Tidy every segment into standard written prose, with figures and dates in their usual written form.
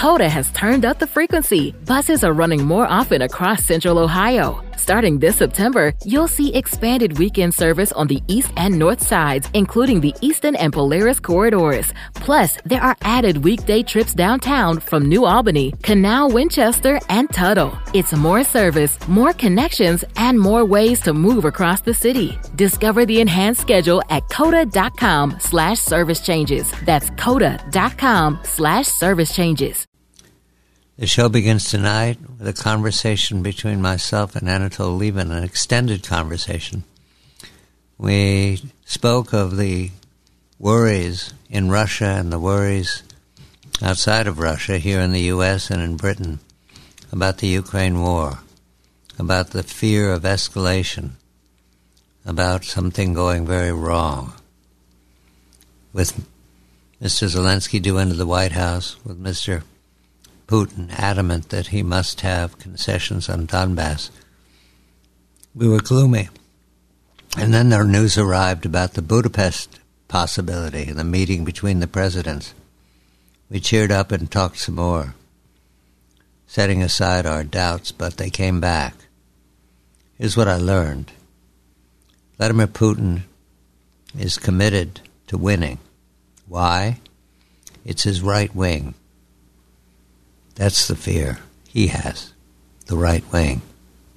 Coda has turned up the frequency. Buses are running more often across Central Ohio. Starting this September, you'll see expanded weekend service on the east and north sides, including the Eastern and Polaris corridors. Plus, there are added weekday trips downtown from New Albany, Canal, Winchester, and Tuttle. It's more service, more connections, and more ways to move across the city. Discover the enhanced schedule at coda.com/service changes. That's coda.com/service changes. The show begins tonight with a conversation between myself and Anatol Lieven, an extended conversation. We spoke of the worries in Russia and the worries outside of Russia, here in the U.S. and in Britain, about the Ukraine war, about the fear of escalation, about something going very wrong. With Mr. Zelensky due into the White House, with Mr. Putin adamant that he must have concessions on Donbass, we were gloomy. And then our news arrived about the Budapest possibility, the meeting between the presidents. We cheered up and talked some more, setting aside our doubts, but they came back. Here's what I learned. Vladimir Putin is committed to winning. Why? It's his right wing. That's the fear he has, the right wing.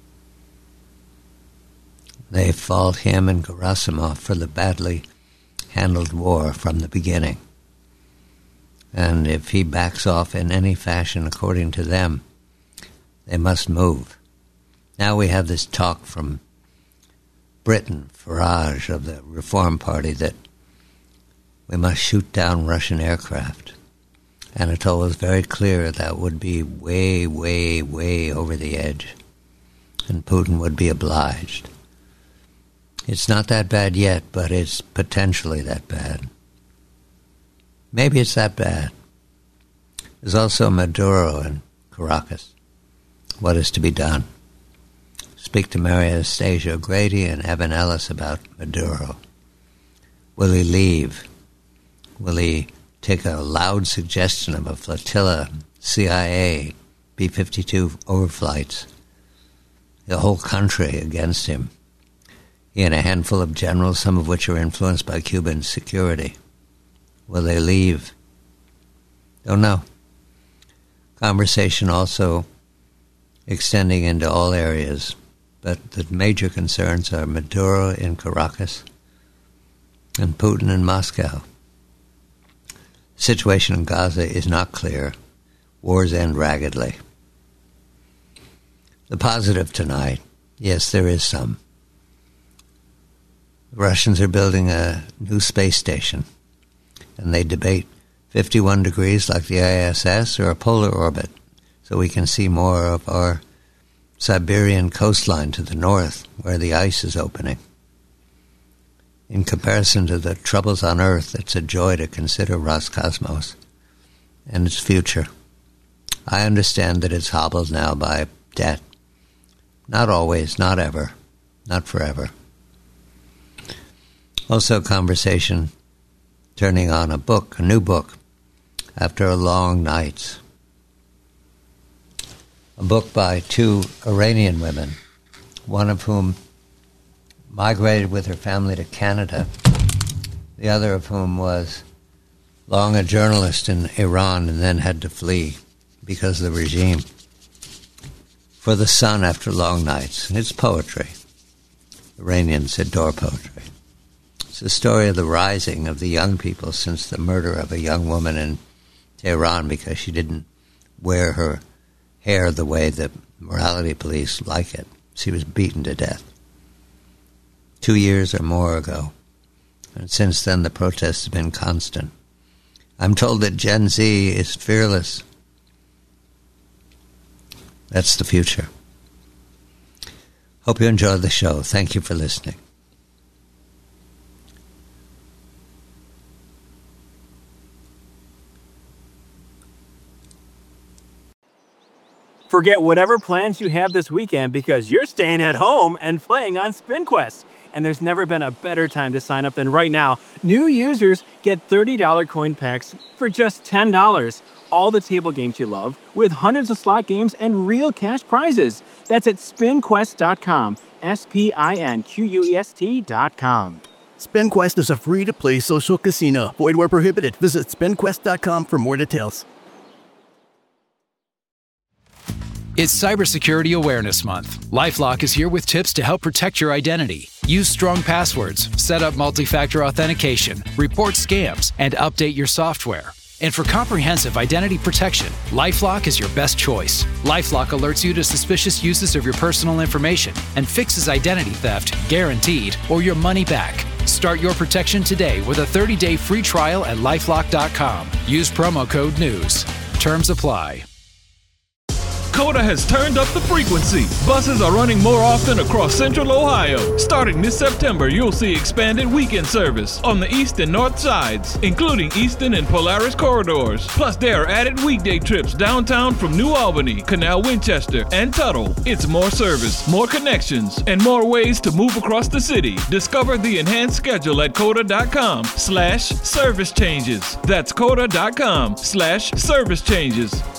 They fault him and Gerasimov for the badly handled war from the beginning. And if he backs off in any fashion according to them, they must move. Now we have this talk from Britain, Farage of the Reform Party, that we must shoot down Russian aircraft. Anatol was very clear that would be way, way, way over the edge, and Putin would be obliged. It's not that bad yet, but it's potentially that bad. Maybe it's that bad. There's also Maduro in Caracas. What is to be done? Speak to Mary Anastasia O'Grady and Evan Ellis about Maduro. Will he leave? Will he take a loud suggestion of a flotilla, CIA, B-52 overflights, the whole country against him? He and a handful of generals, some of which are influenced by Cuban security. Will they leave? Don't know. Conversation also extending into all areas, but the major concerns are Maduro in Caracas and Putin in Moscow. The situation in Gaza is not clear. Wars end raggedly. The positive tonight, yes, there is some. The Russians are building a new space station, and they debate 51 degrees like the ISS or a polar orbit, so we can see more of our Siberian coastline to the north, where the ice is opening. In comparison to the troubles on Earth, it's a joy to consider Roscosmos and its future. I understand that it's hobbled now by debt. Not always, not ever, not forever. Also conversation turning on a book, a new book, after long nights. A book by two Iranian women, one of whom migrated with her family to Canada, the other of whom was long a journalist in Iran and then had to flee because of the regime. For the Sun After Long Nights. It's poetry. Iranian Siddur poetry. It's the story of the rising of the young people since the murder of a young woman in Tehran because she didn't wear her hair the way the morality police like it. She was beaten to death 2 years or more ago. And since then, the protests have been constant. I'm told that Gen Z is fearless. That's the future. Hope you enjoyed the show. Thank you for listening. Forget whatever plans you have this weekend because you're staying at home and playing on SpinQuest. and there's never been a better time to sign up than right now. New users get $30 coin packs for just $10. All the table games you love, with hundreds of slot games and real cash prizes. That's at SpinQuest.com. SpinQuest.com. SpinQuest is a free-to-play social casino. Void where prohibited. Visit SpinQuest.com for more details. It's Cybersecurity Awareness Month. LifeLock is here with tips to help protect your identity. Use strong passwords, set up multi-factor authentication, report scams, and update your software. And for comprehensive identity protection, LifeLock is your best choice. LifeLock alerts you to suspicious uses of your personal information and fixes identity theft, guaranteed, or your money back. Start your protection today with a 30-day free trial at LifeLock.com. Use promo code NEWS. Terms apply. COTA has turned up the frequency. Buses are running more often across Central Ohio. Starting this September, you'll see expanded weekend service on the east and north sides, including Eastern and Polaris corridors. Plus, there are added weekday trips downtown from New Albany, Canal Winchester, and Tuttle. It's more service, more connections, and more ways to move across the city. Discover the enhanced schedule at COTA.com/service changes. That's COTA.com/service changes.